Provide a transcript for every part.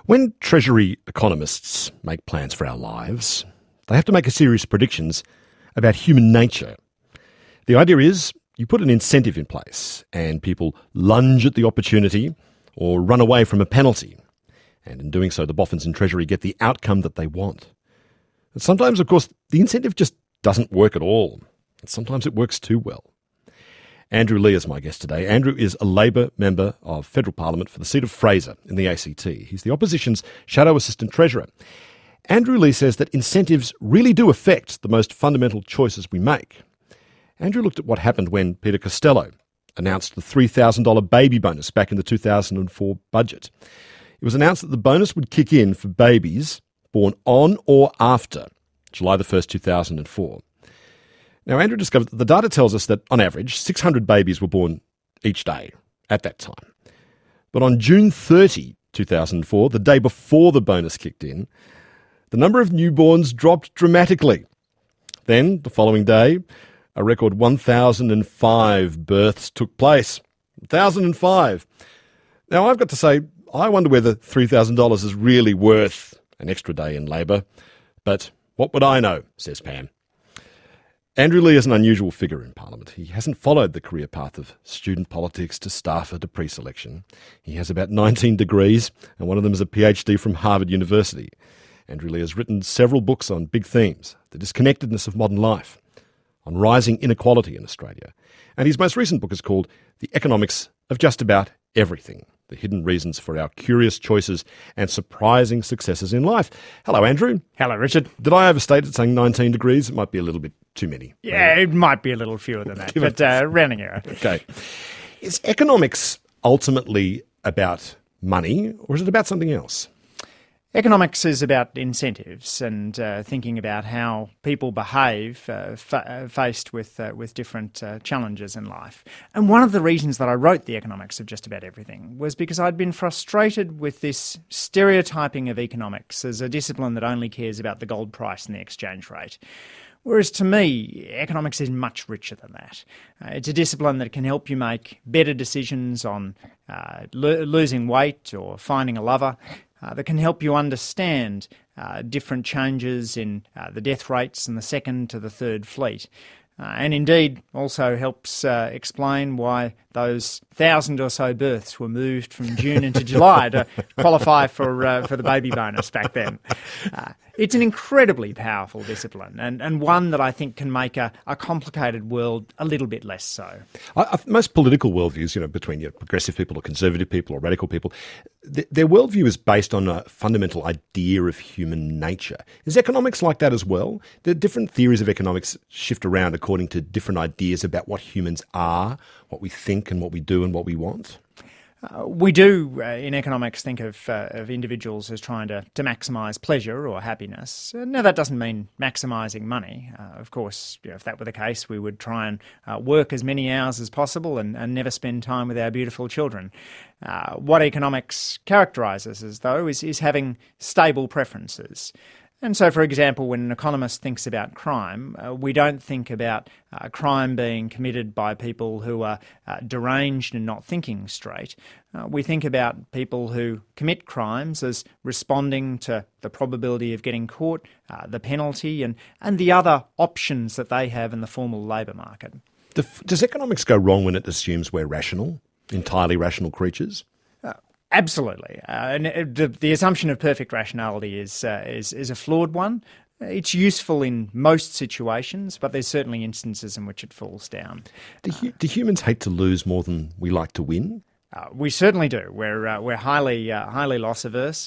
When Treasury economists make plans for our lives, they have to make a series of predictions about human nature. The idea is you put an incentive in place and people lunge at the opportunity or run away from a penalty. And in doing so, the boffins in Treasury get the outcome that they want. And sometimes, of course, the incentive just doesn't work at all. And sometimes it works too well. Andrew Leigh is my guest today. Andrew is a Labor member of Federal Parliament for the seat of Fraser in the ACT. He's the opposition's Shadow Assistant Treasurer. Andrew Leigh says that incentives really do affect the most fundamental choices we make. Andrew looked at what happened when Peter Costello announced the $3,000 baby bonus back in the 2004 budget. It was announced that the bonus would kick in for babies born on or after July the 1st, 2004. Now, Andrew discovered that the data tells us that, on average, 600 babies were born each day at that time. But on June 30, 2004, the day before the bonus kicked in, the number of newborns dropped dramatically. Then, the following day, a record 1,005 births took place. 1,005. Now, I've got to say, I wonder whether $3,000 is really worth an extra day in Labor. But what would I know, says Pam. Andrew Leigh is an unusual figure in Parliament. He hasn't followed the career path of student politics to staffer to pre-selection. He has about 19 degrees, and one of them is a PhD from Harvard University. Andrew Leigh has written several books on big themes, the disconnectedness of modern life, on rising inequality in Australia. And his most recent book is called The Economics of Just About Everything, the hidden reasons for our curious choices and surprising successes in life. Hello, Andrew. Hello, Richard. Did I overstate it saying 19 degrees? It might be a little bit too many. Yeah, it might be a little fewer than that, but rounding error. Okay. Is economics ultimately about money, or is it about something else? Economics is about incentives and thinking about how people behave faced with different challenges in life. And one of the reasons that I wrote The Economics of Just About Everything was because I'd been frustrated with this stereotyping of economics as a discipline that only cares about the gold price and the exchange rate. Whereas to me, economics is much richer than that. It's a discipline that can help you make better decisions on losing weight or finding a lover, that can help you understand different changes in the death rates in the second to the third fleet. And indeed also helps explain why those 1,000 or so births were moved from June into July to qualify for the baby bonus back then. It's an incredibly powerful discipline and one that I think can make a complicated world a little bit less so. Most political worldviews, between progressive people or conservative people or radical people, their worldview is based on a fundamental idea of human nature. Is economics like that as well? The different theories of economics shift around according to different ideas about what humans are, what we think and what we do and what we want? We do, in economics, think of individuals as trying to maximise pleasure or happiness. Now, that doesn't mean maximising money. Of course, if that were the case, we would try and work as many hours as possible and never spend time with our beautiful children. What economics characterises as, though, is having stable preferences. And so, for example, when an economist thinks about crime, we don't think about crime being committed by people who are deranged and not thinking straight. We think about people who commit crimes as responding to the probability of getting caught, the penalty, and the other options that they have in the formal labour market. Does economics go wrong when it assumes we're rational, entirely rational creatures? Absolutely. And the assumption of perfect rationality is a flawed one. It's useful in most situations, but there's certainly instances in which it falls down. Do humans hate to lose more than we like to win? We certainly do. We're highly loss averse,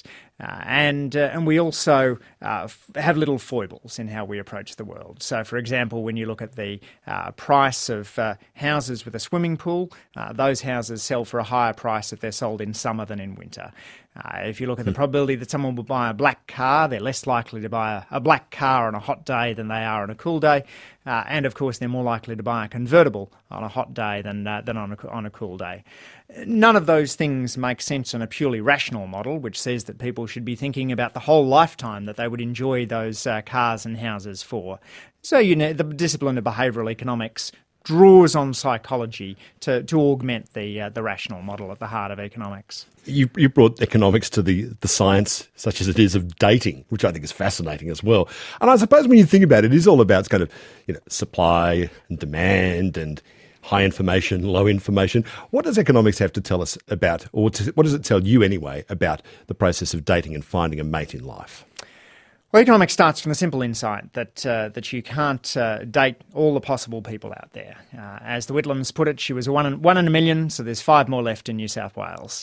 and we also have little foibles in how we approach the world. So, for example, when you look at the price of houses with a swimming pool, those houses sell for a higher price if they're sold in summer than in winter. If you look at the probability that someone will buy a black car, they're less likely to buy a black car on a hot day than they are on a cool day. And, of course, they're more likely to buy a convertible on a hot day than on a cool day. None of those things make sense on a purely rational model, which says that people should be thinking about the whole lifetime that they would enjoy those cars and houses for. So, the discipline of behavioural economics draws on psychology to augment the rational model at the heart of economics. You brought economics to the science, such as it is, of dating, which I think is fascinating as well. And I suppose when you think about it, it is all about kind of, supply and demand and high information, low information. What does economics have to tell us about, what does it tell you anyway, about the process of dating and finding a mate in life? Well, economics starts from the simple insight that you can't date all the possible people out there. As the Whitlams put it, she was one in a million, so there's 5 more left in New South Wales.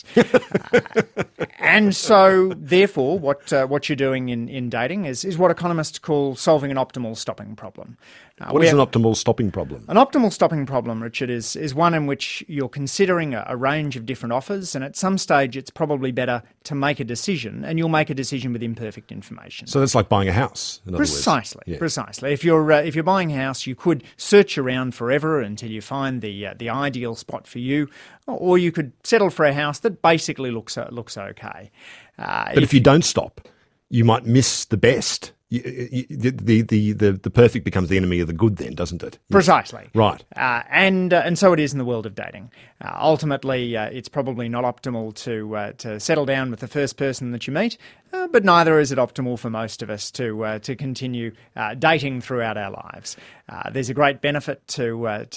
And so, therefore, what you're doing in dating is what economists call solving an optimal stopping problem. What is an optimal stopping problem? An optimal stopping problem, Richard, is one in which you're considering a range of different offers, and at some stage it's probably better to make a decision, and you'll make a decision with imperfect information. So that's like buying a house, in other words. Precisely. If you're buying a house, you could search around forever until you find the ideal spot for you, or you could settle for a house that basically looks okay. But if you don't stop, you might miss the best. The perfect becomes the enemy of the good then, doesn't it? Precisely. Right. And so it is in the world of dating. Ultimately, it's probably not optimal to settle down with the first person that you meet, but neither is it optimal for most of us to continue dating throughout our lives. There's a great benefit to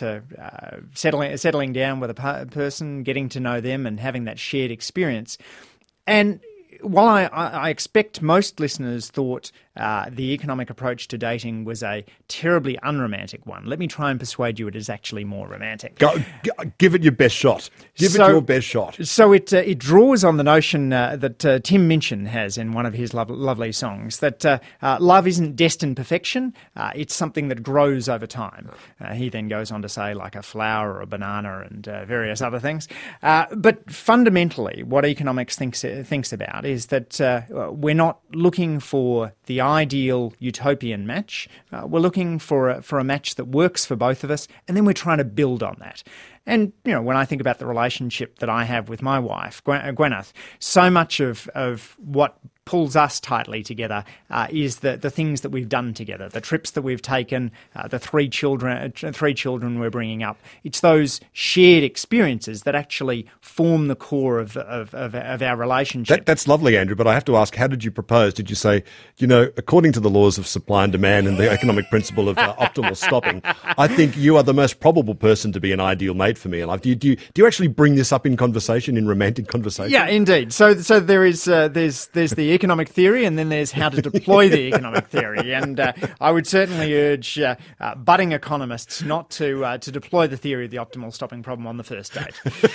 settling down with a person, getting to know them and having that shared experience. And while I expect most listeners thought the economic approach to dating was a terribly unromantic one, let me try and persuade you it is actually more romantic. Give it your best shot. Give it your best shot. So it draws on the notion that Tim Minchin has in one of his lovely songs, that love isn't destined perfection, it's something that grows over time. He then goes on to say, like a flower or a banana and various other things. But fundamentally, what economics thinks about is that we're not looking for the ideal utopian match. We're looking for a match that works for both of us, and then we're trying to build on that. And, when I think about the relationship that I have with my wife, Gwyneth, so much of what pulls us tightly together is the things that we've done together, the trips that we've taken, the three children we're bringing up. It's those shared experiences that actually form the core of our relationship. That's lovely, Andrew, but I have to ask, how did you propose? Did you say, according to the laws of supply and demand and the economic principle of optimal stopping, I think you are the most probable person to be an ideal mate for me in life? Do you actually bring this up in conversation, in romantic conversation? Yeah, indeed. So there's the economic theory, and then there's how to deploy the economic theory. And I would certainly urge budding economists not to deploy the theory of the optimal stopping problem on the first date.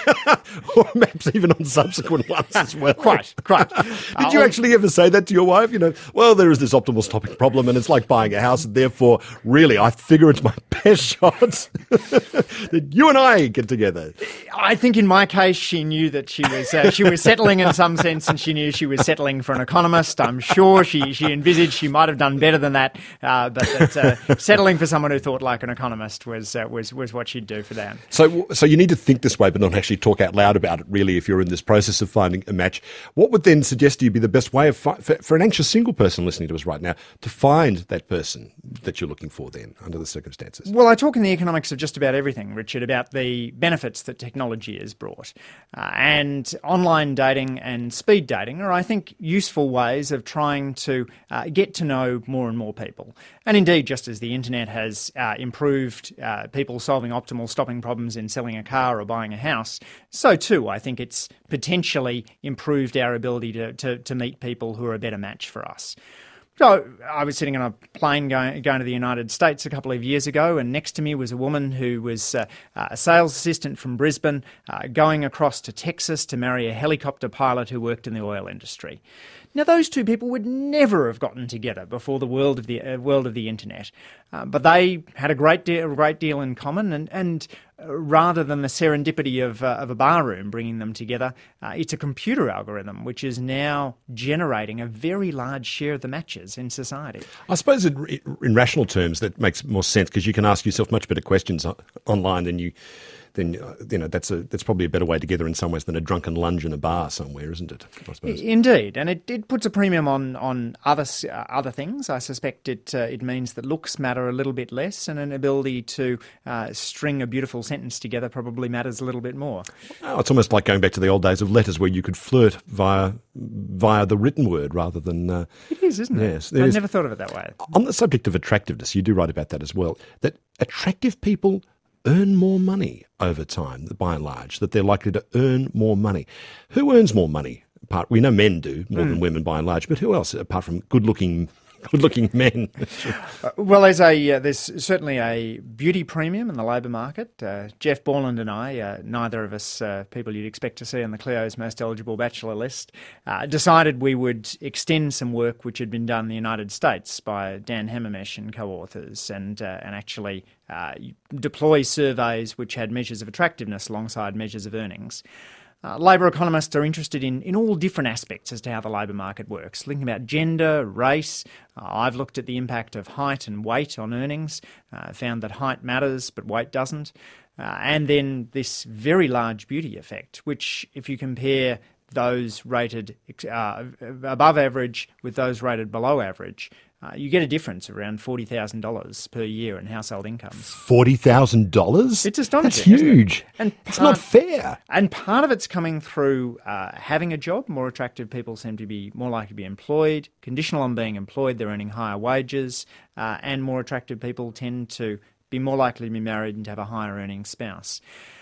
Or perhaps even on subsequent ones as well. Quite. Did you actually ever say that to your wife? Well, there is this optimal stopping problem, and it's like buying a house, and therefore, really, I figure it's my best shot that you and I get together. I think in my case, she knew that she was settling in some sense, and she knew she was settling for an economist. I'm sure she envisaged she might have done better than that, but that settling for someone who thought like an economist was what she'd do for that. So you need to think this way, but not actually talk out loud about it, really, if you're in this process of finding a match. What would then suggest to you be the best way for an anxious single person listening to us right now to find that person that you're looking for then, under the circumstances? Well, I talk in the economics of just about everything, Richard, about the benefits that technology has brought. And online dating and speed dating are, I think, useful ways of trying to get to know more and more people. And indeed, just as the internet has improved people solving optimal stopping problems in selling a car or buying a house, so too I think it's potentially improved our ability to meet people who are a better match for us. So I was sitting on a plane going to the United States a couple of years ago, and next to me was a woman who was a sales assistant from Brisbane going across to Texas to marry a helicopter pilot who worked in the oil industry. Now, those two people would never have gotten together before the world of the internet, but they had a great deal in common, and rather than the serendipity of a barroom bringing them together, it's a computer algorithm which is now generating a very large share of the matches in society. I suppose in rational terms that makes more sense, because you can ask yourself much better questions online than then that's probably a better way together in some ways than a drunken lunge in a bar somewhere, isn't it? I suppose. Indeed, and it puts a premium on other things. I suspect it means that looks matter a little bit less, and an ability to string a beautiful sentence together probably matters a little bit more. Oh, it's almost like going back to the old days of letters where you could flirt via the written word rather than... it is, isn't it? Yes. I never thought of it that way. On the subject of attractiveness, you do write about that as well, that attractive people earn more money over time, by and large, that they're likely to earn more money. Who earns more money? We know men do, more than women by and large, but who else, apart from good-looking men? Well, there's certainly a beauty premium in the labour market. Jeff Borland and I, neither of us people you'd expect to see on the Clio's Most Eligible Bachelor list, decided we would extend some work which had been done in the United States by Dan Hammermesh and co-authors, and actually deploy surveys which had measures of attractiveness alongside measures of earnings. Labour economists are interested in all different aspects as to how the labour market works, thinking about gender, race. I've looked at the impact of height and weight on earnings, found that height matters but weight doesn't. And then this very large beauty effect, which if you compare those rated above average with those rated below average, you get a difference around $40,000 per year in household incomes. $40,000? It's astonishing. That's huge. And it's not fair. And part of it's coming through having a job. More attractive people seem to be more likely to be employed. Conditional on being employed, they're earning higher wages. And more attractive people tend to be more likely to be married and to have a higher earning spouse.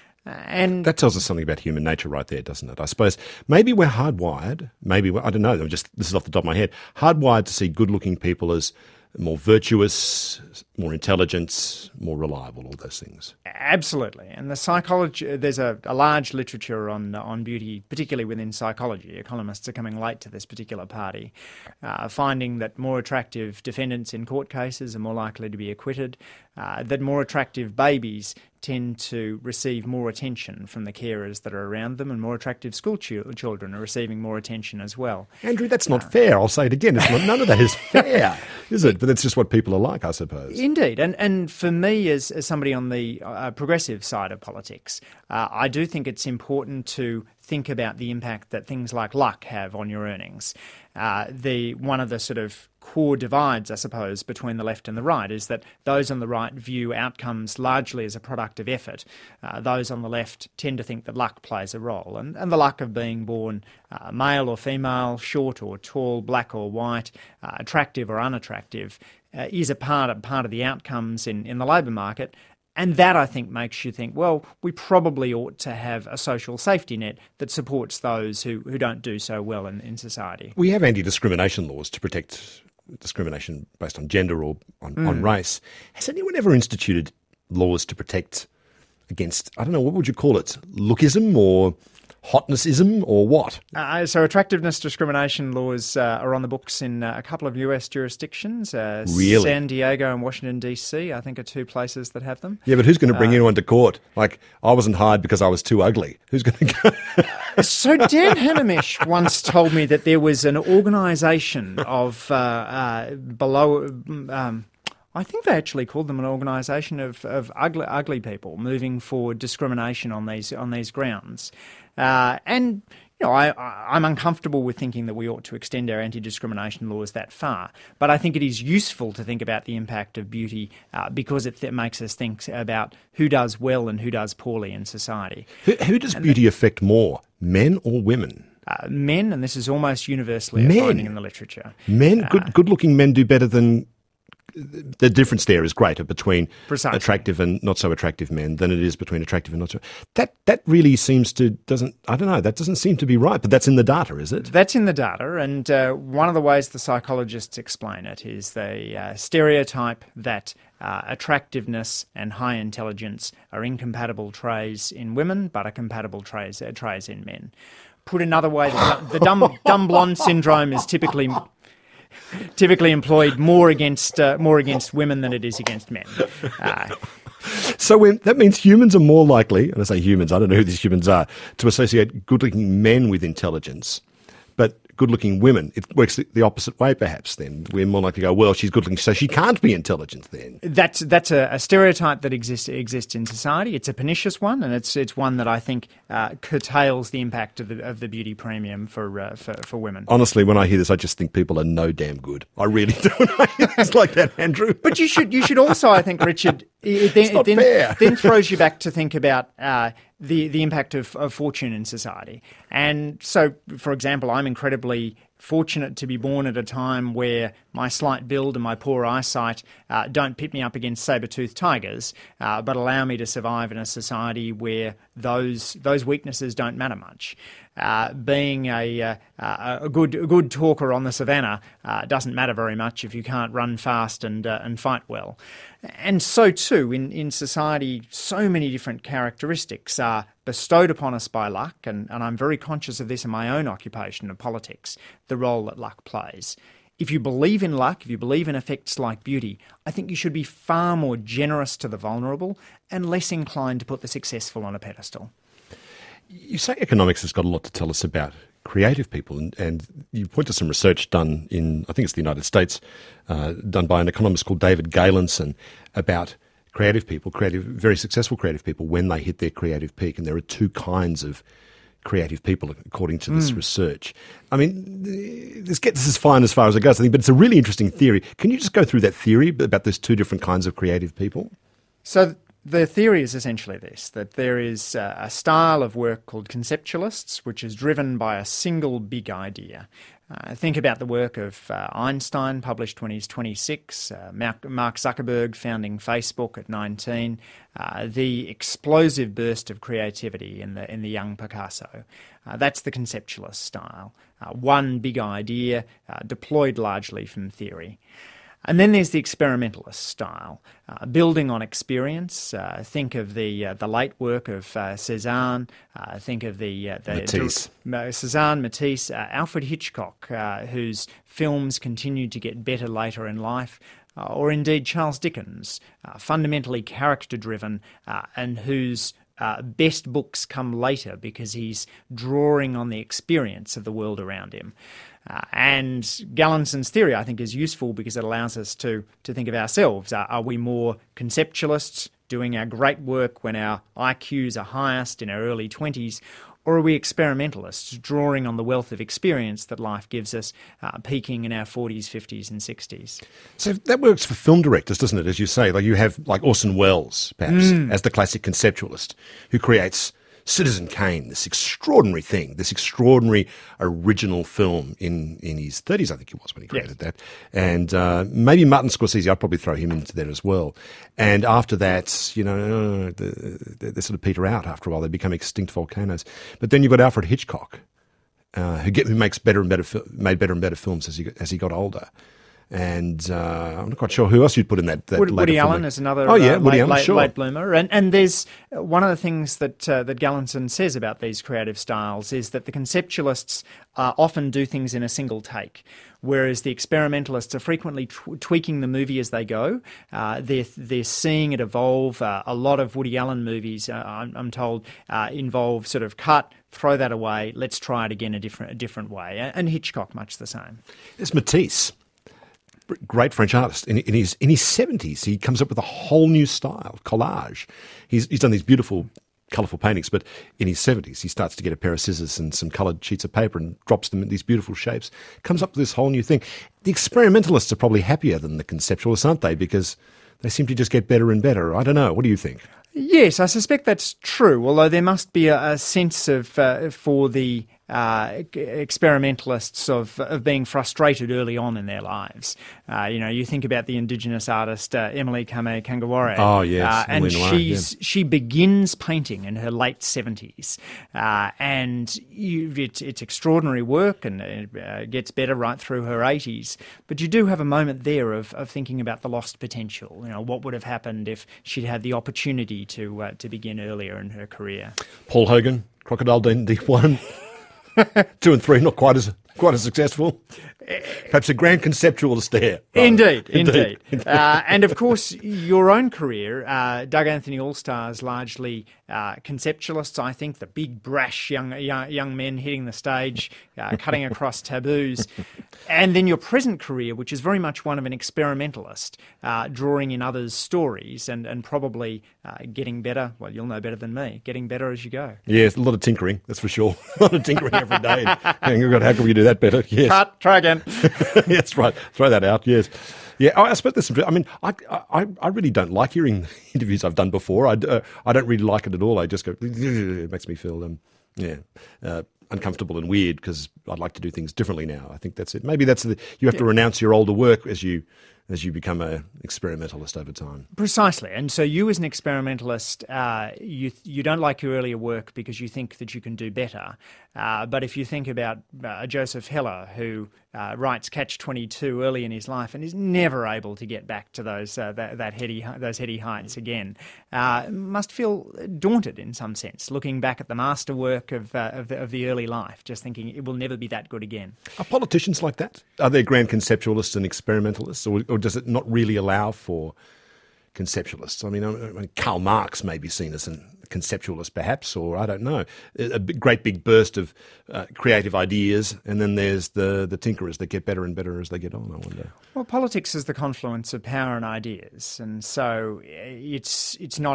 And that tells us something about human nature right there, doesn't it? I suppose maybe we're hardwired, I don't know, this is off the top of my head, hardwired to see good-looking people as more virtuous, more intelligent, more reliable, all those things. Absolutely. And the psychology, there's a large literature on beauty, particularly within psychology. Economists are coming late to this particular party, finding that more attractive defendants in court cases are more likely to be acquitted, that more attractive babies tend to receive more attention from the carers that are around them, and more attractive school children are receiving more attention as well. Andrew, that's not fair. I'll say it again. None of that is fair, is it? But that's just what people are like, I suppose. Indeed. And for me, as somebody on the progressive side of politics, I do think it's important to think about the impact that things like luck have on your earnings. One of the sort of core divides, I suppose, between the left and the right is that those on the right view outcomes largely as a product of effort. Those on the left tend to think that luck plays a role. And the luck of being born male or female, short or tall, black or white, attractive or unattractive, is a part of the outcomes in the labour market. And that, I think, makes you think, well, we probably ought to have a social safety net that supports those who don't do so well in society. We have anti-discrimination laws to protect discrimination based on gender or on race. Has anyone ever instituted laws to protect against, I don't know, what would you call it, lookism or hotnessism or what? So attractiveness discrimination laws are on the books in a couple of US jurisdictions. Really? San Diego and Washington, D.C., I think, are two places that have them. Yeah, but who's going to bring anyone to court? Like, I wasn't hired because I was too ugly. Who's going to go? So Dan Hammermesh once told me that there was an organisation of I think they actually called them an organisation of ugly people moving for discrimination on these grounds. And you know, I'm uncomfortable with thinking that we ought to extend our anti-discrimination laws that far. But I think it is useful to think about the impact of beauty because it makes us think about who does well and who does poorly in society. Who does beauty affect more, men or women? Men, and this is almost universally a finding in the literature. Men, good-looking men do better than... The difference there is greater between attractive and not so attractive men than it is between attractive and not so. That really seems to that doesn't seem to be right. But that's in the data, is it? That's in the data, and one of the ways the psychologists explain it is they stereotype that attractiveness and high intelligence are incompatible traits in women, but are compatible traits in men. Put another way, the dumb blonde syndrome is typically employed more against women than it is against men. So that means humans are more likely, and I say humans, I don't know who these humans are, to associate good-looking men with intelligence, but good-looking women, it works the opposite way, perhaps, then. We're more likely to go, well, she's good-looking, so she can't be intelligent, then. That's a stereotype that exists in society. It's a pernicious one, and it's one that I think curtails the impact of the beauty premium for women. Honestly, when I hear this, I just think people are no damn good. I really do. It's like that, Andrew. But you should also, I think, Richard, it then throws you back to think about the impact of fortune in society. And so, for example, I'm incredibly fortunate to be born at a time where my slight build and my poor eyesight don't pit me up against saber-toothed tigers, but allow me to survive in a society where those weaknesses don't matter much. Being a good talker on the savannah doesn't matter very much if you can't run fast and fight well. And so too, in society, so many different characteristics are bestowed upon us by luck, and I'm very conscious of this in my own occupation of politics, the role that luck plays. If you believe in luck, if you believe in effects like beauty, I think you should be far more generous to the vulnerable and less inclined to put the successful on a pedestal. You say economics has got a lot to tell us about creative people, and you point to some research done in, I think it's the United States, done by an economist called David Galenson about creative people, very successful creative people, when they hit their creative peak. And there are two kinds of creative people, according to this research. I mean, this gets as far as it goes, I think, but it's a really interesting theory. Can you just go through that theory about those two different kinds of creative people? So the theory is essentially this, that there is a style of work called conceptualists, which is driven by a single big idea. Think about the work of Einstein, published when he's 26, Mark Zuckerberg founding Facebook at 19, the explosive burst of creativity in the young Picasso. That's the conceptualist style. One big idea deployed largely from theory. And then there's the experimentalist style, building on experience. Think of the late work of Cézanne. Think of Matisse. Cézanne, Matisse, Alfred Hitchcock, whose films continued to get better later in life. Or indeed Charles Dickens, fundamentally character-driven, and whose best books come later because he's drawing on the experience of the world around him. And Galenson's theory, I think, is useful because it allows us to think of ourselves. Are we more conceptualists, doing our great work when our IQs are highest in our early 20s, or are we experimentalists, drawing on the wealth of experience that life gives us, peaking in our 40s, 50s and 60s? So that works for film directors, doesn't it? As you say, like you have like Orson Welles, perhaps, as the classic conceptualist who creates Citizen Kane, this extraordinary thing, this extraordinary original film in his 30s, I think it was when he created that. And maybe Martin Scorsese, I'd probably throw him into that as well. And after that, you know, they sort of peter out after a while. They become extinct volcanoes. But then you've got Alfred Hitchcock, who made better and better films as he got older. And I'm not quite sure who else you'd put in that Woody Allen is another late bloomer. And there's one of the things that Galenson says about these creative styles is that the conceptualists often do things in a single take, whereas the experimentalists are frequently tweaking the movie as they go. They're seeing it evolve. A lot of Woody Allen movies, I'm told, involve sort of cut, throw that away, let's try it again a different way. And Hitchcock, much the same. There's Matisse. Great French artist. In his 70s, he comes up with a whole new style, collage. He's done these beautiful, colourful paintings, but in his 70s, he starts to get a pair of scissors and some coloured sheets of paper and drops them in these beautiful shapes, comes up with this whole new thing. The experimentalists are probably happier than the conceptualists, aren't they? Because they seem to just get better and better. I don't know. What do you think? Yes, I suspect that's true, although there must be a sense of, for the experimentalists of being frustrated early on in their lives. You think about the Indigenous artist Emily Kame-Kangaware. Oh yes, and she begins painting in her late 70s, and it's extraordinary work, and it gets better right through her 80s. But you do have a moment there of thinking about the lost potential. What would have happened if she'd had the opportunity to begin earlier in her career. Paul Hogan, Crocodile Dundee 1. 2 and 3, not quite as Quite as successful. Perhaps a grand conceptualist there. Indeed. And of course, your own career, Doug Anthony All-Stars, largely conceptualists, I think, the big, brash young men hitting the stage, cutting across taboos. And then your present career, which is very much one of an experimentalist, drawing in others' stories and probably getting better. Well, you'll know better than me. Getting better as you go. Yes, a lot of tinkering, that's for sure. A lot of tinkering every day. How can we do that better? Yes. Cut, try again. That's right. Throw that out, yes. Yeah, I suppose there's some... I mean, I really don't like hearing interviews I've done before. I don't really like it at all. I just go... It makes me feel... uncomfortable and weird because I'd like to do things differently now. I think that's it. Maybe that's you have to renounce your older work as you become an experimentalist over time. Precisely. And so you as an experimentalist, you don't like your earlier work because you think that you can do better. But if you think about Joseph Heller, who writes Catch-22 early in his life and is never able to get back to those heady heights again, must feel daunted in some sense, looking back at the masterwork of the early life, just thinking it will never be that good again. Are politicians like that? Are they grand conceptualists and experimentalists, or does it not really allow for conceptualists? I mean, Karl Marx may be seen as a conceptualist, perhaps, or I don't know. A great big burst of creative ideas, and then there's the tinkerers that get better and better as they get on, I wonder. Well, politics is the confluence of power and ideas, and so it's not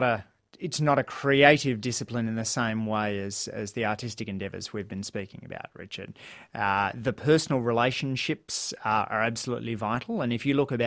a creative discipline in the same way as the artistic endeavours we've been speaking about, Richard. The personal relationships are absolutely vital, and if you look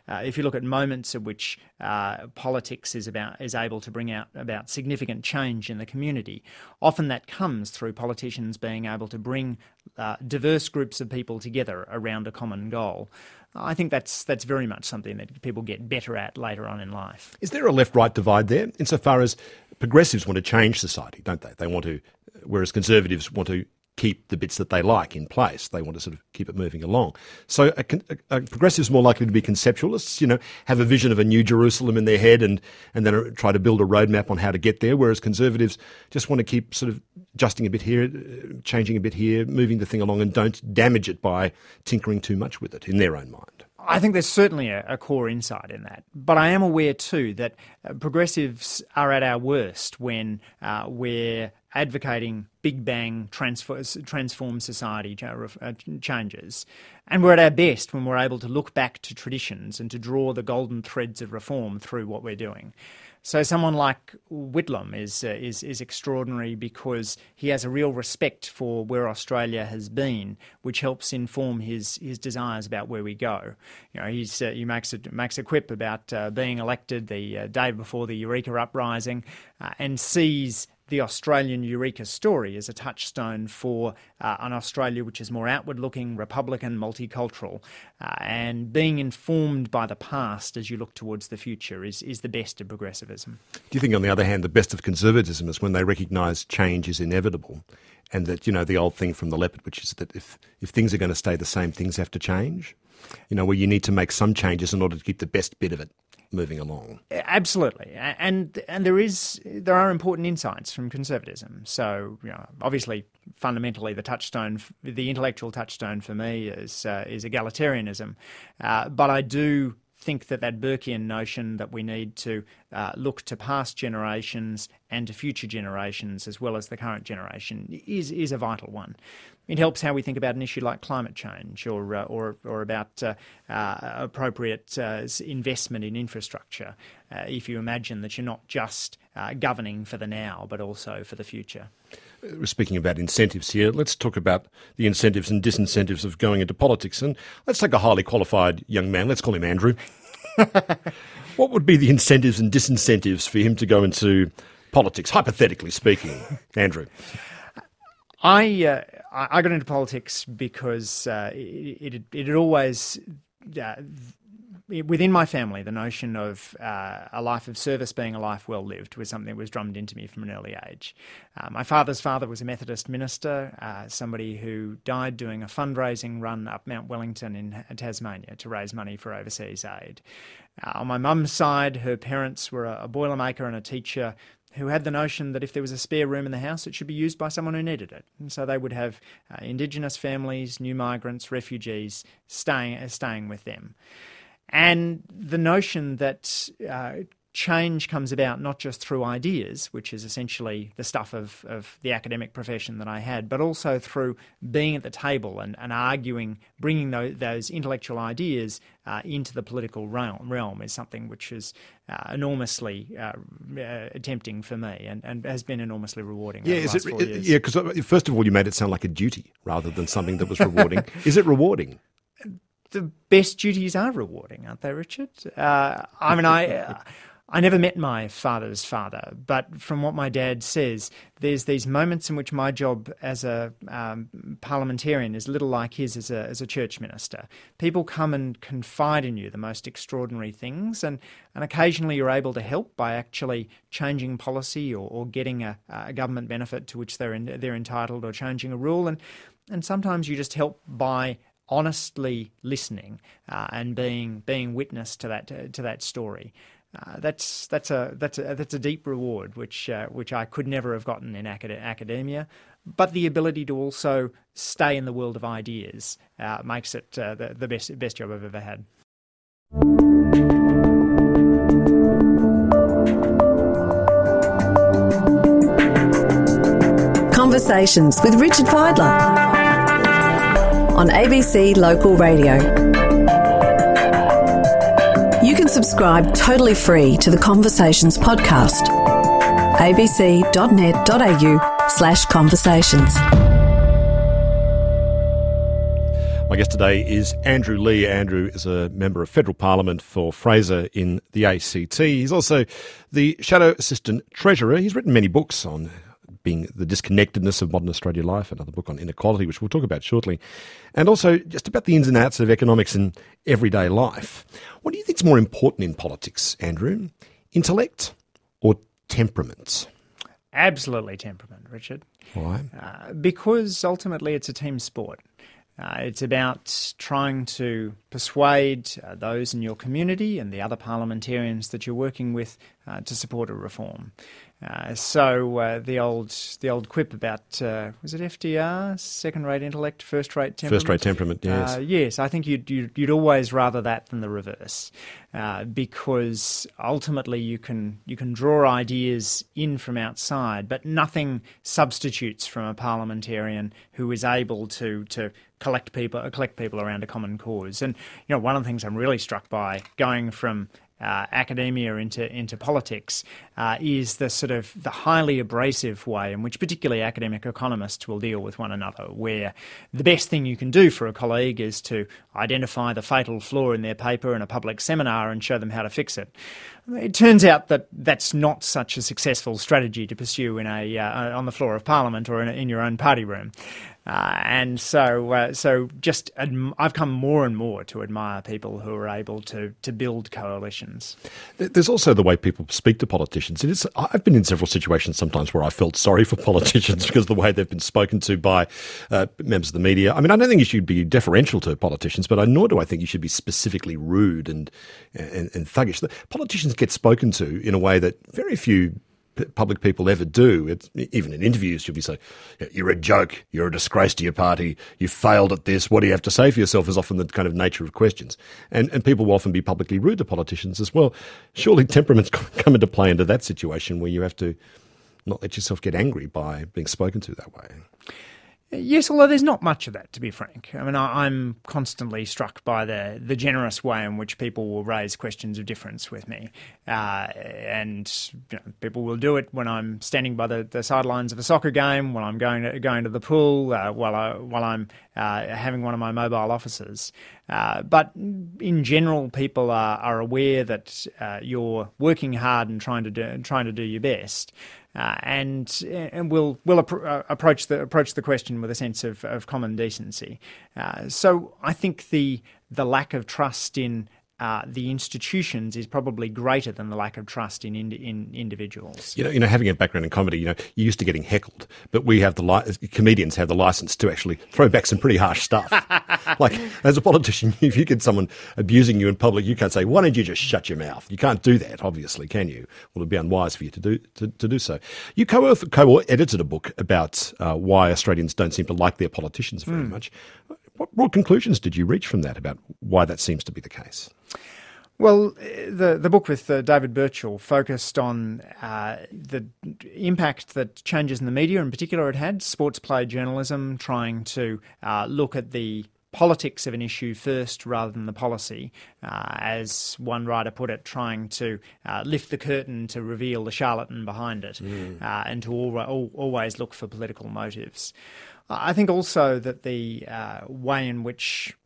at moments at which politics is able to bring about significant change in the community, often that comes through politicians being able to bring diverse groups of people together around a common goal. I think that's very much something that people get better at later on in life. Is there a left-right divide there? Insofar as progressives want to change society, don't they? They want to, whereas conservatives want to keep the bits that they like in place. They want to sort of keep it moving along. So a progressive's more likely to be conceptualists, have a vision of a new Jerusalem in their head and then try to build a roadmap on how to get there, whereas conservatives just want to keep sort of adjusting a bit here, changing a bit here, moving the thing along and don't damage it by tinkering too much with it in their own mind. I think there's certainly a core insight in that. But I am aware too that progressives are at our worst when we're advocating big bang transform society changes. And we're at our best when we're able to look back to traditions and to draw the golden threads of reform through what we're doing. So someone like Whitlam is extraordinary because he has a real respect for where Australia has been, which helps inform his desires about where we go. He makes a quip about being elected the day before the Eureka Uprising and sees the Australian Eureka story as a touchstone for an Australia which is more outward-looking, republican, multicultural, and being informed by the past as you look towards the future is the best of progressivism. Do you think, on the other hand, the best of conservatism is when they recognise change is inevitable and that, the old thing from the leopard, which is that if things are going to stay the same, things have to change? Where you need to make some changes in order to keep the best bit of it moving along. Absolutely, and there are important insights from conservatism. So obviously, fundamentally, the intellectual touchstone for me is egalitarianism, but I do think that Burkean notion that we need to look to past generations and to future generations as well as the current generation is a vital one. It helps how we think about an issue like climate change or about appropriate investment in infrastructure. If you imagine that you're not just governing for the now, but also for the future. We're speaking about incentives here. Let's talk about the incentives and disincentives of going into politics. And let's take a highly qualified young man. Let's call him Andrew. What would be the incentives and disincentives for him to go into politics, hypothetically speaking, Andrew? I got into politics because it had always within my family, the notion of a life of service being a life well lived was something that was drummed into me from an early age. My father's father was a Methodist minister, somebody who died doing a fundraising run up Mount Wellington in Tasmania to raise money for overseas aid. On my mum's side, her parents were a boilermaker and a teacher who had the notion that if there was a spare room in the house, it should be used by someone who needed it. And so they would have Indigenous families, new migrants, refugees staying with them. And the notion that change comes about not just through ideas, which is essentially the stuff of the academic profession that I had, but also through being at the table and arguing, bringing those intellectual ideas into the political realm is something which is enormously tempting for me and has been enormously rewarding over the last 4 years. Yeah, because first of all, you made it sound like a duty rather than something that was rewarding. Is it rewarding? The best duties are rewarding, aren't they, Richard? I never met my father's father, but from what my dad says, there's these moments in which my job as a parliamentarian is little like his as a church minister. People come and confide in you the most extraordinary things, and occasionally you're able to help by actually changing policy or getting a government benefit to which they're entitled, or changing a rule, and sometimes you just help by honestly listening and being witness to that story. That's a deep reward, which I could never have gotten in academia. But the ability to also stay in the world of ideas makes it the best job I've ever had. Conversations with Richard Fidler on ABC Local Radio. You can subscribe totally free to the Conversations podcast. abc.net.au/conversations. My guest today is Andrew Leigh. Andrew is a member of Federal Parliament for Fraser in the ACT. He's also the Shadow Assistant Treasurer. He's written many books on being the disconnectedness of modern Australia life, another book on inequality, which we'll talk about shortly, and also just about the ins and outs of economics and everyday life. What do you think is more important in politics, Andrew? Intellect or temperament? Absolutely temperament, Richard. Why? Because ultimately it's a team sport. It's about trying to persuade those in your community and the other parliamentarians that you're working with to support a reform. So the old quip about was it FDR, second-rate intellect, first-rate temperament? First-rate temperament, yes. Yes, I think you'd always rather that than the reverse, because ultimately you can draw ideas in from outside, but nothing substitutes from a parliamentarian who is able to collect people around a common cause. And one of the things I'm really struck by going from academia into politics is the highly abrasive way in which particularly academic economists will deal with one another, where the best thing you can do for a colleague is to identify the fatal flaw in their paper in a public seminar and show them how to fix it. It turns out that that's not such a successful strategy to pursue in on the floor of Parliament or in your own party room. And so I've come more and more to admire people who are able to build coalitions. There's also the way people speak to politicians. I've been in several situations sometimes where I felt sorry for politicians because of the way they've been spoken to by members of the media. I mean, I don't think you should be deferential to politicians, but nor do I think you should be specifically rude and thuggish. Politicians get spoken to in a way that very few public people ever do. Even in interviews, you'll be saying, "You're a joke, you're a disgrace to your party, you failed at this, what do you have to say for yourself?" is often the kind of nature of questions. And people will often be publicly rude to politicians as well. Surely temperaments come into play into that situation where you have to not let yourself get angry by being spoken to that way. Yes, although there's not much of that, to be frank. I mean, I'm constantly struck by the generous way in which people will raise questions of difference with me. And people will do it when I'm standing by the sidelines of a soccer game, when I'm going to the pool, while I'm having one of my mobile offices. But in general, people are aware that you're working hard and trying to do your best. And we'll approach the question with a sense of common decency. So I think the lack of trust in the institutions is probably greater than the lack of trust in individuals. You know, having a background in comedy, you're used to getting heckled, but we have comedians have the license to actually throw back some pretty harsh stuff. Like, as a politician, if you get someone abusing you in public, you can't say, "Why don't you just shut your mouth?" You can't do that, obviously, can you? Well, it'd be unwise for you to do so. You co-edited a book about why Australians don't seem to like their politicians very much. What broad conclusions did you reach from that about why that seems to be the case? Well, the book with David Birchall focused on the impact that changes in the media in particular had, sports play journalism, trying to look at the politics of an issue first rather than the policy, as one writer put it, trying to lift the curtain to reveal the charlatan behind it, and to always look for political motives. I think also that the way in which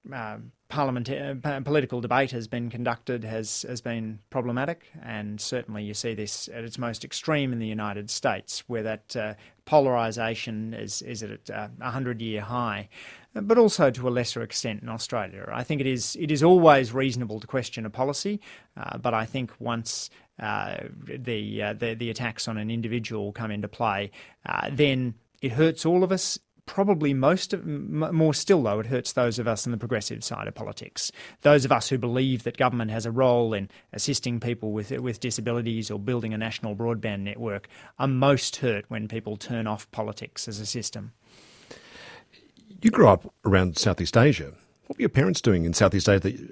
political debate has been conducted has been problematic, and certainly you see this at its most extreme in the United States, where that polarisation is at a 100-year high, but also to a lesser extent in Australia. I think it is always reasonable to question a policy, but I think once the attacks on an individual come into play, then it hurts all of us. Probably more still, though, it hurts those of us on the progressive side of politics. Those of us who believe that government has a role in assisting people with disabilities or building a national broadband network are most hurt when people turn off politics as a system. You grew up around Southeast Asia. What were your parents doing in Southeast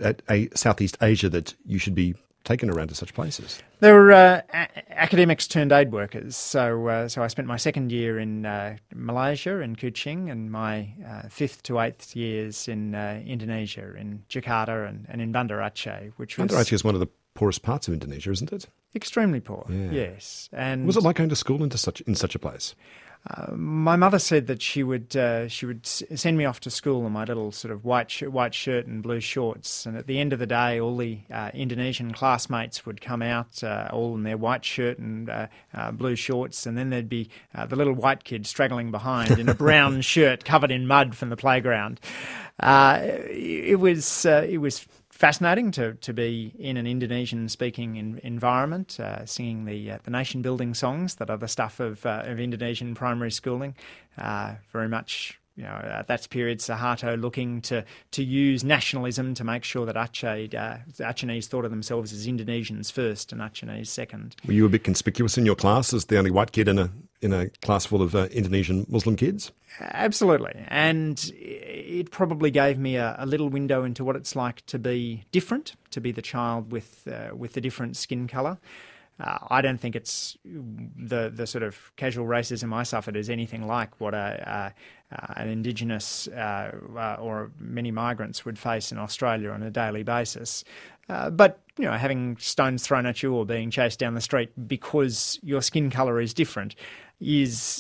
Asia that you should be taken around to such places? They were academics turned aid workers. So I spent my second year in Malaysia, in Kuching, and my 5th to 8th years in Indonesia, in Jakarta and in Banda Aceh, which was... Banda Aceh is one of the poorest parts of Indonesia, isn't it? Extremely poor, yeah. Yes. And what was it like going to school in such a place? My mother said that she would send me off to school in my little sort of white shirt and blue shorts, and at the end of the day, all the Indonesian classmates would come out, all in their white shirt and blue shorts, and then there'd be the little white kid straggling behind in a brown shirt covered in mud from the playground. It was fascinating to be in an Indonesian-speaking environment, singing the nation-building songs that are the stuff of Indonesian primary schooling. Very much, at that period, Suharto looking to use nationalism to make sure that Acehnese thought of themselves as Indonesians first and Acehnese second. Were you a bit conspicuous in your class as the only white kid in a class full of Indonesian Muslim kids? Absolutely, and it probably gave me a little window into what it's like to be different, to be the child with the different skin colour. I don't think it's the sort of casual racism I suffered is anything like what an Indigenous or many migrants would face in Australia on a daily basis. But having stones thrown at you or being chased down the street because your skin colour is different was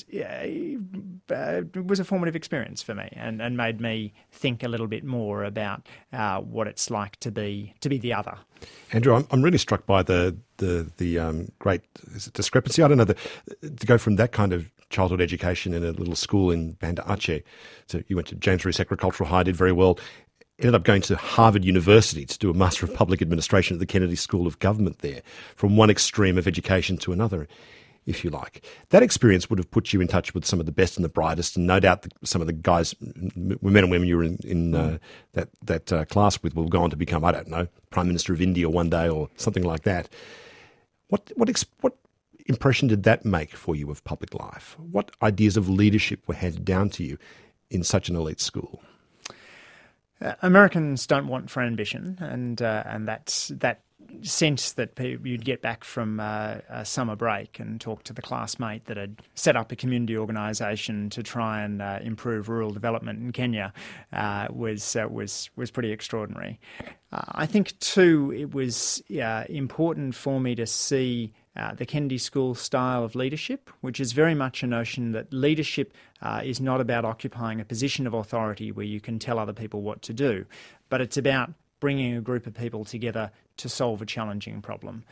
a formative experience for me and made me think a little bit more about what it's like to be the other. Andrew, I'm really struck by the great discrepancy. I don't know, to go from that kind of childhood education in a little school in Banda Aceh, so you went to James Rees Agricultural High, did very well, ended up going to Harvard University to do a Master of Public Administration at the Kennedy School of Government there, from one extreme of education to another, if you like. That experience would have put you in touch with some of the best and the brightest, and no doubt some of the guys, men and women you were in that class with will go on to become, I don't know, Prime Minister of India one day or something like that. What impression did that make for you of public life? What ideas of leadership were handed down to you in such an elite school? Americans don't want for ambition, and that's that sense that you'd get back from a summer break and talk to the classmate that had set up a community organisation to try and improve rural development in Kenya was pretty extraordinary. I think too it was important for me to see the Kennedy School style of leadership, which is very much a notion that leadership is not about occupying a position of authority where you can tell other people what to do, but it's about bringing a group of people together to solve a challenging problem.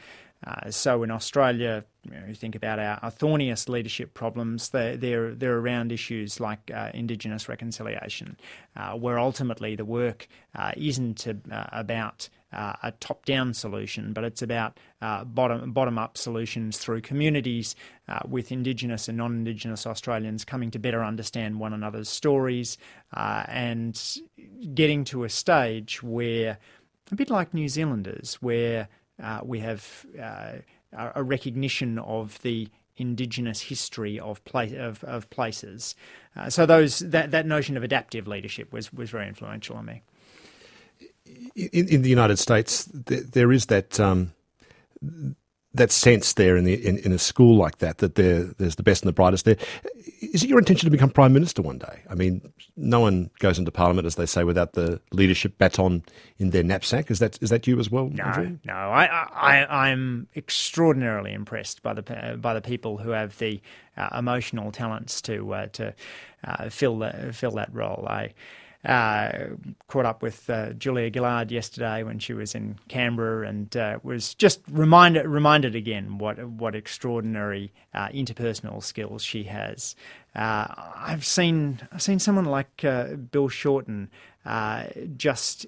So in Australia, you think about our thorniest leadership problems, they're around issues like Indigenous reconciliation, where ultimately the work isn't about a top-down solution, but it's about bottom-up solutions through communities with Indigenous and non-Indigenous Australians coming to better understand one another's stories and getting to a stage where, a bit like New Zealanders, where we have a recognition of the Indigenous history of places. So that notion of adaptive leadership was very influential on me. In the United States, there is that sense there in a school like that there's the best and the brightest there. Is it your intention to become Prime Minister one day? I mean, no one goes into Parliament, as they say, without the leadership baton in their knapsack. Is that you as well? No, Andrew? no. I'm extraordinarily impressed by the people who have the emotional talents to fill that role. I caught up with Julia Gillard yesterday when she was in Canberra, and was just reminded again what extraordinary interpersonal skills she has. I've seen someone like Bill Shorten just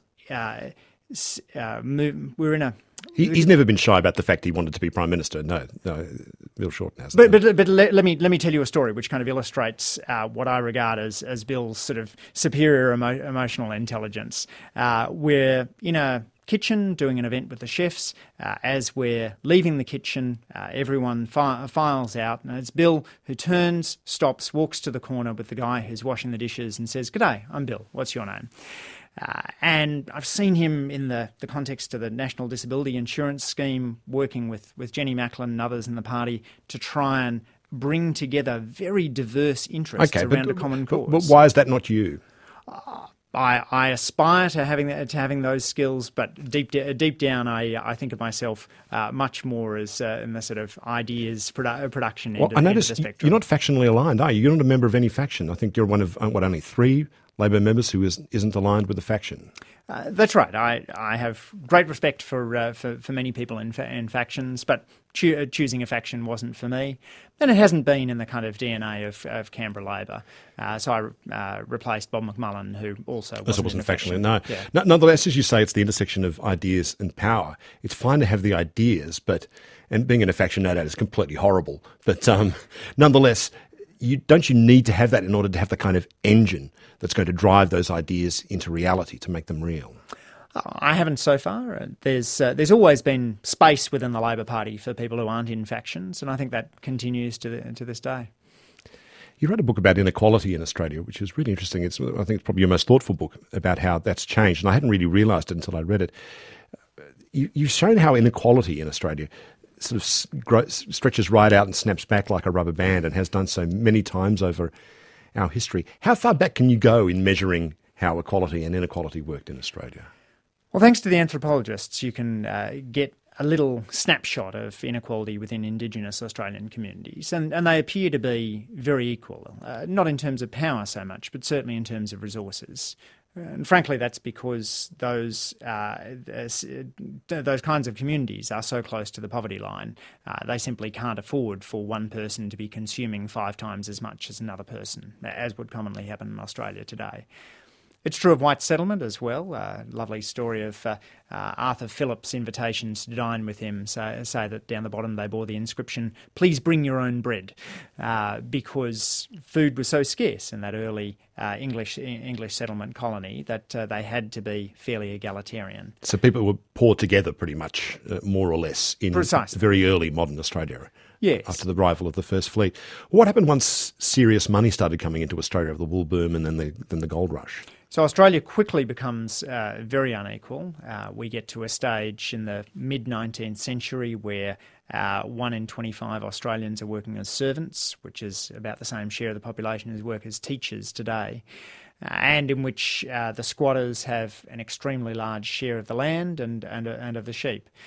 move. We're in a. He's never been shy about the fact he wanted to be Prime Minister. No, Bill Shorten hasn't. But let me tell you a story which kind of illustrates what I regard as Bill's sort of superior emotional intelligence. We're in a kitchen doing an event with the chefs. As we're leaving the kitchen, everyone files out, and it's Bill who turns, stops, walks to the corner with the guy who's washing the dishes and says, "G'day, I'm Bill. What's your name?" And I've seen him in the context of the National Disability Insurance Scheme, working with Jenny Macklin and others in the party to try and bring together very diverse interests around a common cause. But why is that not you? I aspire to having those skills, but deep down, I think of myself much more as in the sort of ideas production end I of noticed the spectrum. You're not factionally aligned, are you? You're not a member of any faction. I think you're one of only 3 Labor members who isn't aligned with a faction. That's right. I have great respect for many people in factions, but choosing a faction wasn't for me, and it hasn't been in the kind of DNA of Canberra Labor. So I replaced Bob McMullen, who also wasn't factionally. No. Yeah. Nonetheless, as you say, it's the intersection of ideas and power. It's fine to have the ideas, and being in a faction, no doubt, is completely horrible. But nonetheless, don't you need to have that in order to have the kind of engine that's going to drive those ideas into reality, to make them real? I haven't so far. There's always been space within the Labor Party for people who aren't in factions, and I think that continues to this day. You wrote a book about inequality in Australia, which is really interesting. I think it's probably your most thoughtful book about how that's changed, and I hadn't really realised it until I read it. You've shown how inequality in Australia sort of stretches right out and snaps back like a rubber band, and has done so many times over our history. How far back can you go in measuring how equality and inequality worked in Australia? Well, thanks to the anthropologists, you can get a little snapshot of inequality within Indigenous Australian communities, and they appear to be very equal, not in terms of power so much, but certainly in terms of resources. And frankly, that's because those kinds of communities are so close to the poverty line. They simply can't afford for one person to be consuming 5 times as much as another person, as would commonly happen in Australia today. It's true of white settlement as well. Lovely story of Arthur Phillip's invitations to dine with him say that down the bottom they bore the inscription, "Please bring your own bread," because food was so scarce in that early English settlement colony that they had to be fairly egalitarian. So people were poor together pretty much, more or less, in Precisely. very early modern Australia. Yes. After the arrival of the First Fleet. What happened once serious money started coming into Australia, of the wool boom and then the gold rush? So Australia quickly becomes very unequal. We get to a stage in the mid-19th century where 1 in 25 Australians are working as servants, which is about the same share of the population as work as teachers today, and in which the squatters have an extremely large share of the land and of the sheep.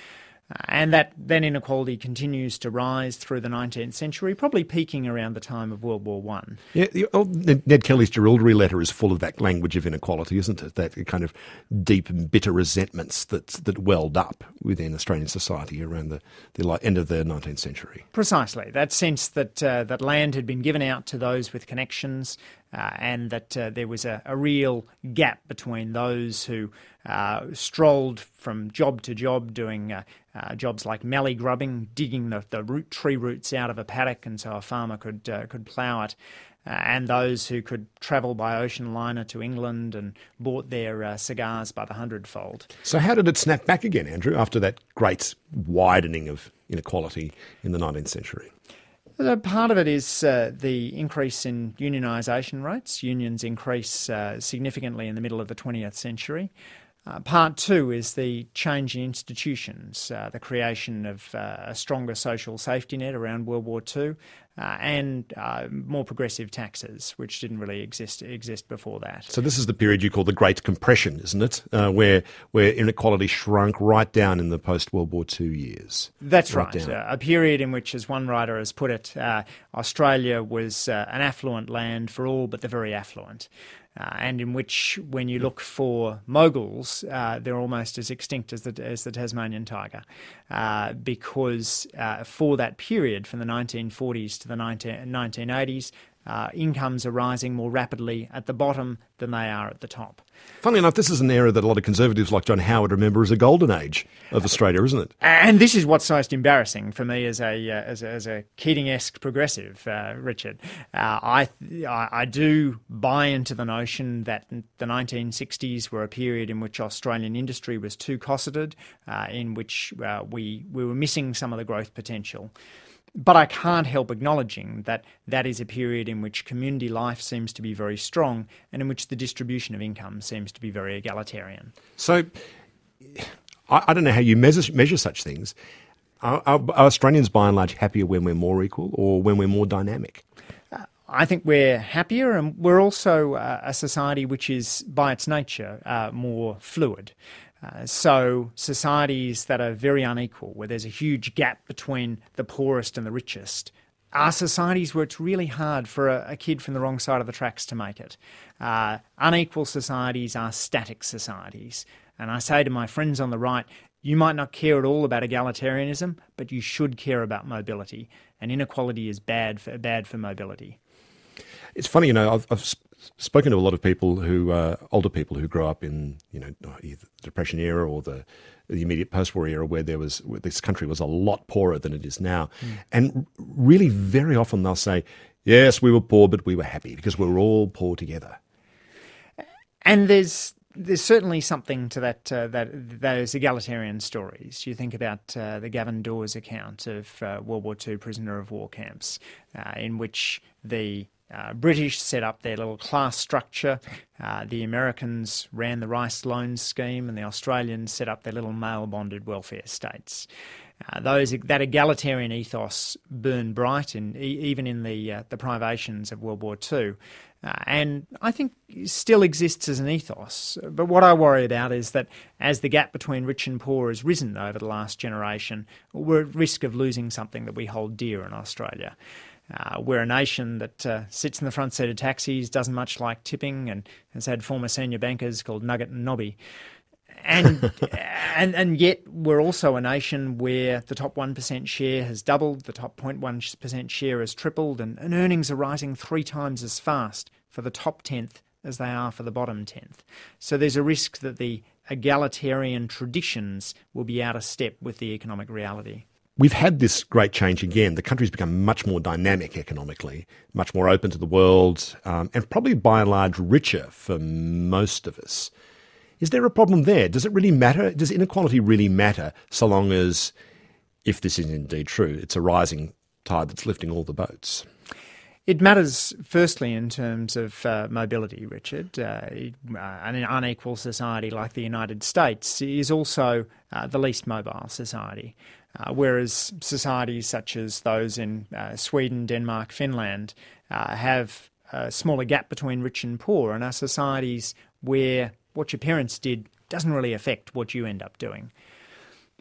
And that then inequality continues to rise through the 19th century, probably peaking around the time of World War I. Yeah, Ned Kelly's Jerilderie letter is full of that language of inequality, isn't it? That kind of deep and bitter resentments that welled up within Australian society around the end of the 19th century. Precisely. That sense that land had been given out to those with connections, and that there was a real gap between those who strolled from job to job doing jobs like mallee grubbing, digging the tree roots out of a paddock and so a farmer could plough it, and those who could travel by ocean liner to England and bought their cigars by the hundredfold. So how did it snap back again, Andrew, after that great widening of inequality in the 19th century? Part of it is the increase in unionisation rates. Unions increase significantly in the middle of the 20th century. Part two is the change in institutions, the creation of a stronger social safety net around World War II, and more progressive taxes, which didn't really exist before that. So this is the period you call the Great Compression, isn't it? Where inequality shrunk right down in the post-World War II years. That's right. A period in which, as one writer has put it, Australia was an affluent land for all but the very affluent. And in which, when you look for moguls, they're almost as extinct as the Tasmanian tiger, because for that period, from the 1940s to the 1980s, incomes are rising more rapidly at the bottom than they are at the top. Funnily enough, this is an era that a lot of conservatives like John Howard remember as a golden age of Australia, isn't it? And this is what's most embarrassing for me as a Keating-esque progressive, Richard. I do buy into the notion that the 1960s were a period in which Australian industry was too cosseted, in which we were missing some of the growth potential. But I can't help acknowledging that that is a period in which community life seems to be very strong and in which the distribution of income seems to be very egalitarian. So I don't know how you measure such things. Are Australians by and large happier when we're more equal or when we're more dynamic? I think we're happier, and we're also a society which is, by its nature, more fluid. So societies that are very unequal, where there's a huge gap between the poorest and the richest, are societies where it's really hard for a kid from the wrong side of the tracks to make it. Unequal societies are static societies. And I say to my friends on the right, you might not care at all about egalitarianism, but you should care about mobility. And inequality is bad for mobility. It's funny, I've spoken to a lot of people who, older people who grew up in, either the Depression era or the immediate post-war era, where this country was a lot poorer than it is now. And really, very often they'll say, yes, we were poor, but we were happy because we were all poor together. And there's certainly something to those egalitarian stories. You think about the Gavin Dawes account of World War II prisoner of war camps, in which the British set up their little class structure, the Americans ran the Rice Loans scheme, and the Australians set up their little male-bonded welfare states. That egalitarian ethos burned bright even in the privations of World War II. And I think still exists as an ethos. But what I worry about is that as the gap between rich and poor has risen over the last generation, we're at risk of losing something that we hold dear in Australia. We're a nation that sits in the front seat of taxis, doesn't much like tipping, and has had former senior bankers called Nugget and Nobby. And and yet we're also a nation where the top 1% share has doubled, the top 0.1% share has tripled, and earnings are rising 3 times as fast for the top 10th as they are for the bottom 10th. So there's a risk that the egalitarian traditions will be out of step with the economic reality. We've had this great change again. The country's become much more dynamic economically, much more open to the world, and probably by and large richer for most of us. Is there a problem there? Does it really matter? Does inequality really matter so long as, if this is indeed true, it's a rising tide that's lifting all the boats? It matters firstly in terms of mobility, Richard. An unequal society like the United States is also the least mobile society. Whereas societies such as those in Sweden, Denmark, Finland have a smaller gap between rich and poor, and are societies where what your parents did doesn't really affect what you end up doing.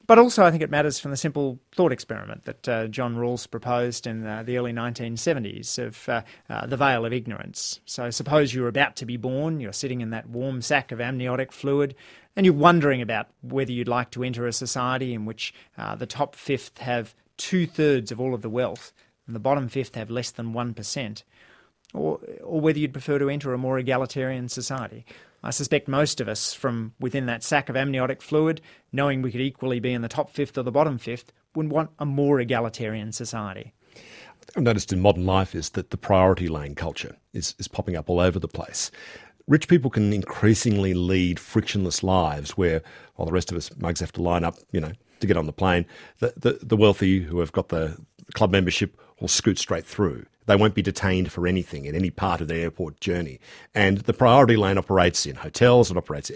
But also I think it matters from the simple thought experiment that John Rawls proposed in the early 1970s of the veil of ignorance. So suppose you're about to be born, you're sitting in that warm sack of amniotic fluid, and you're wondering about whether you'd like to enter a society in which the top fifth have 2/3 of all of the wealth and the bottom fifth have less than 1%, or whether you'd prefer to enter a more egalitarian society. I suspect most of us, from within that sack of amniotic fluid, knowing we could equally be in the top fifth or the bottom fifth, would want a more egalitarian society. What I've noticed in modern life is that the priority lane culture is popping up all over the place. Rich people can increasingly lead frictionless lives where, while the rest of us mugs have to line up, to get on the plane, the wealthy who have got the club membership will scoot straight through. They won't be detained for anything in any part of their airport journey. And the priority lane operates in hotels, it operates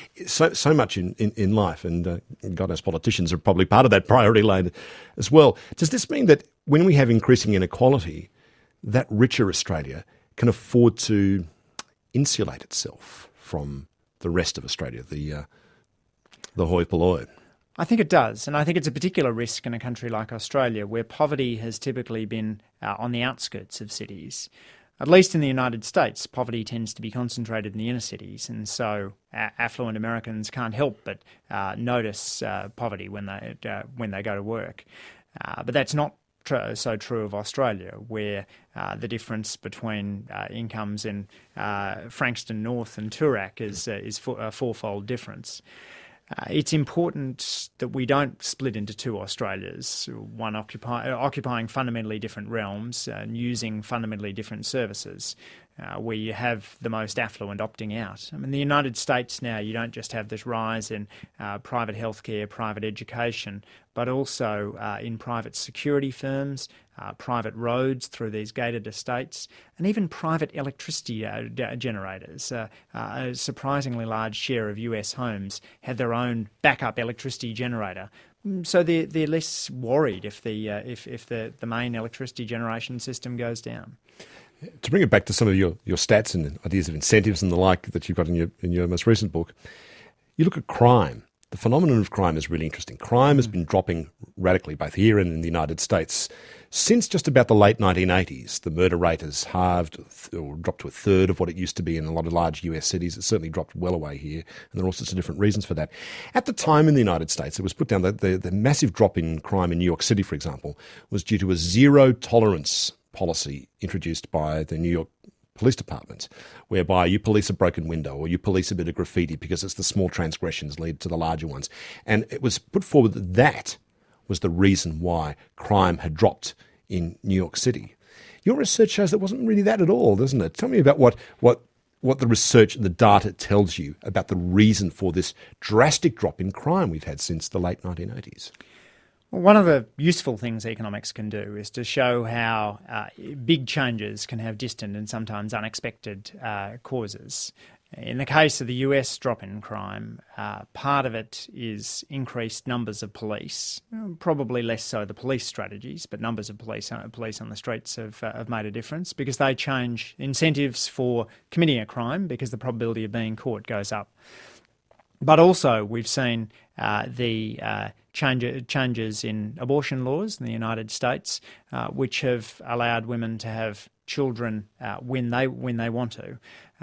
so much in life. And God knows politicians are probably part of that priority lane as well. Does this mean that when we have increasing inequality, that richer Australia can afford to insulate itself from the rest of Australia, the hoi polloi? I think it does, and I think it's a particular risk in a country like Australia, where poverty has typically been on the outskirts of cities. At least in the United States, poverty tends to be concentrated in the inner cities, and so affluent Americans can't help but notice poverty when they go to work. But that's not so true of Australia, where the difference between incomes in Frankston North and Toorak is a fourfold difference. It's important that we don't split into two Australias, one occupying fundamentally different realms and using fundamentally different services, where you have the most affluent opting out. I mean, in the United States now, you don't just have this rise in private healthcare, private education, but also in private security firms, private roads through these gated estates, and even private electricity generators. A surprisingly large share of US homes have their own backup electricity generator. So they're less worried if the main electricity generation system goes down. To bring it back to some of your stats and ideas of incentives and the like that you've got in your most recent book, you look at crime. The phenomenon of crime is really interesting. Crime has been dropping radically, both here and in the United States. Since just about the late 1980s, the murder rate has halved or dropped to a third of what it used to be in a lot of large US cities. It's certainly dropped well away here, and there are all sorts of different reasons for that. At the time in the United States, it was put down that the massive drop in crime in New York City, for example, was due to a zero-tolerance policy introduced by the New York Police Department, whereby you police a broken window or you police a bit of graffiti because it's the small transgressions lead to the larger ones. And it was put forward that that was the reason why crime had dropped in New York City. Your research shows that wasn't really that at all, doesn't it? Tell me about what the research and the data tells you about the reason for this drastic drop in crime we've had since the late 1980s. Well, one of the useful things economics can do is to show how big changes can have distant and sometimes unexpected causes. In the case of the US drop in crime, part of it is increased numbers of police, probably less so the police strategies, but numbers of police on the streets have made a difference because they change incentives for committing a crime because the probability of being caught goes up. But also we've seen the changes in abortion laws in the United States, which have allowed women to have children when they want to,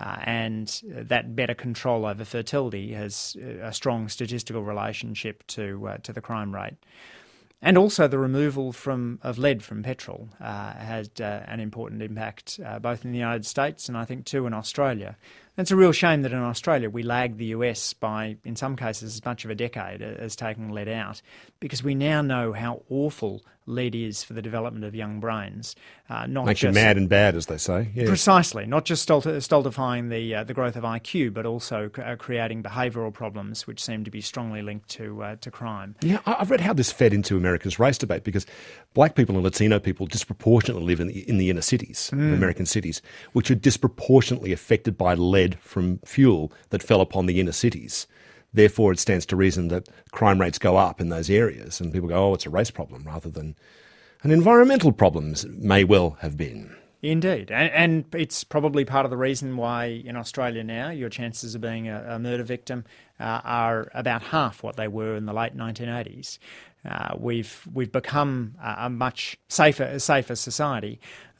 and that better control over fertility has a strong statistical relationship to the crime rate. And also the removal of lead from petrol had an important impact both in the United States and I think too in Australia. And it's a real shame that in Australia we lagged the US by, in some cases, as much of a decade as taking lead out, because we now know how awful lead is for the development of young brains. Makes you mad and bad, as they say. Yeah. Precisely. Not just stultifying the growth of IQ, but also creating behavioural problems which seem to be strongly linked to crime. Yeah, I've read how this fed into America's race debate because black people and Latino people disproportionately live in the inner cities, American cities, which are disproportionately affected by lead from fuel that fell upon the inner cities. Therefore, it stands to reason that crime rates go up in those areas and people go, oh, it's a race problem rather than an environmental problem, may well have been. Indeed. And it's probably part of the reason why in Australia now your chances of being a murder victim are about half what they were in the late 1980s. We've become a much safer society.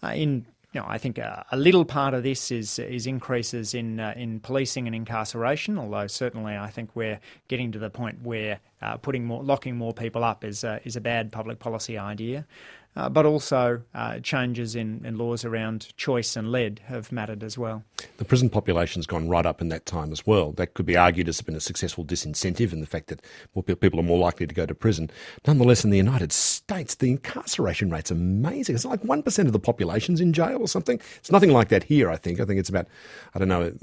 I think a little part of this is increases in policing and incarceration, although certainly I think we're getting to the point where locking more people up is a bad public policy idea. But also changes in laws around choice and lead have mattered as well. The prison population's gone right up in that time as well. That could be argued as been a successful disincentive in the fact that more people are more likely to go to prison. Nonetheless, in the United States, the incarceration rate's amazing. It's like 1% of the population's in jail or something. It's nothing like that here, I think. I think it's about, a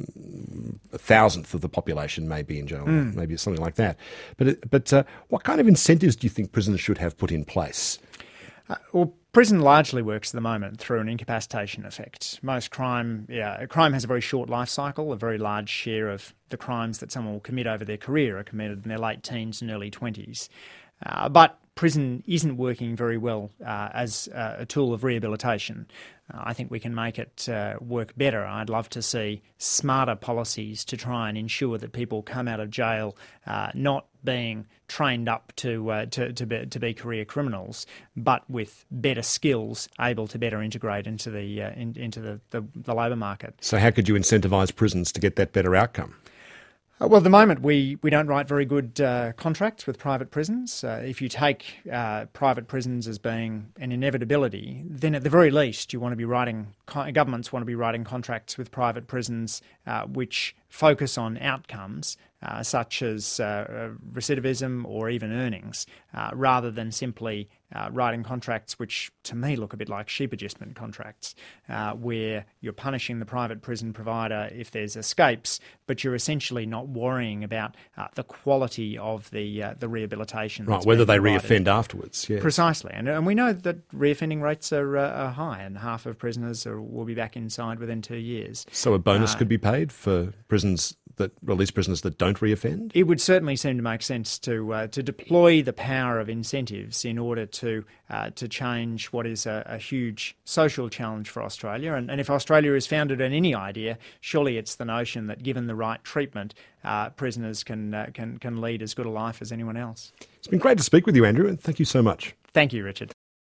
1,000th of the population may be in jail. Maybe it's something like that. But what kind of incentives do you think prisoners should have put in place? Well, prison largely works at the moment through an incapacitation effect. Most crime has a very short life cycle. A very large share of the crimes that someone will commit over their career are committed in their late teens and early 20s. But prison isn't working very well as a tool of rehabilitation. I think we can make it work better. I'd love to see smarter policies to try and ensure that people come out of jail not being trained up to be career criminals, but with better skills, able to better integrate into the labour market. So how could you incentivise prisons to get that better outcome? Well, at the moment, we don't write very good contracts with private prisons. If you take private prisons as being an inevitability, then at the very least, governments want to be writing contracts with private prisons which focus on outcomes such as recidivism or even earnings, rather than simply writing contracts which, to me, look a bit like sheep adjustment contracts, where you're punishing the private prison provider if there's escapes, but you're essentially not worrying about the quality of the rehabilitation. Right, whether they reoffend afterwards. Yes. Precisely. And we know that reoffending rates are high, and half of prisoners will be back inside within 2 years. So a bonus could be paid for release prisoners that don't reoffend? It would certainly seem to make sense to deploy the power of incentives in order to change what is a huge social challenge for Australia. And if Australia is founded on any idea, surely it's the notion that given the right treatment, prisoners can lead as good a life as anyone else. It's been great to speak with you, Andrew, and thank you so much. Thank you, Richard.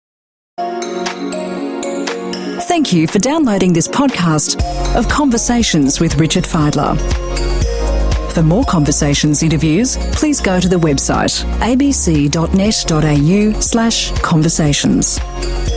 Thank you for downloading this podcast of Conversations with Richard Fidler. For more Conversations interviews, please go to the website abc.net.au/conversations.